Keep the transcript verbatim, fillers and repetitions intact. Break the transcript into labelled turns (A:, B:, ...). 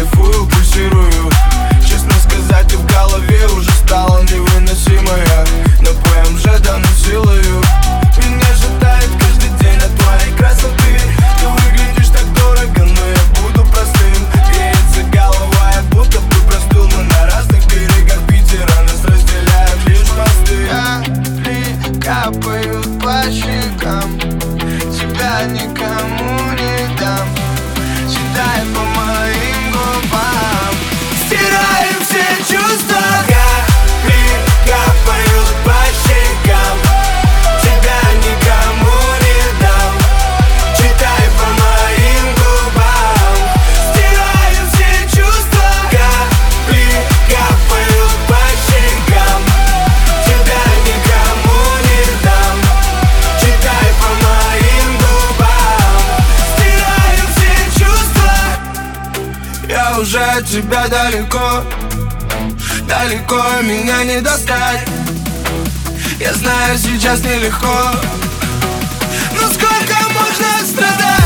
A: кайфую, пульсирую. Честно сказать, ты в голове уже стала невыносимая. Но ПМЖ давно силою меня ждает каждый день от твоей красоты. Ты выглядишь так дорого, но я буду простым. Греется голова, я будто бы простыл. Мы на разных берегах Питера, нас разделяют лишь мосты.
B: Капли капают по щекам, тебя никому не дам. Читай по моим губам,
A: Стираем все чувства. Капли капают по щекам, тебя никому не дам. Читай по моим губам. Стираем все чувства. Капли капают по щекам, тебя никому не дам. Читай по моим губам. Стираем все чувства. Я уже от тебя далеко, далеко меня не достать. Я знаю, сейчас нелегко, но сколько можно страдать?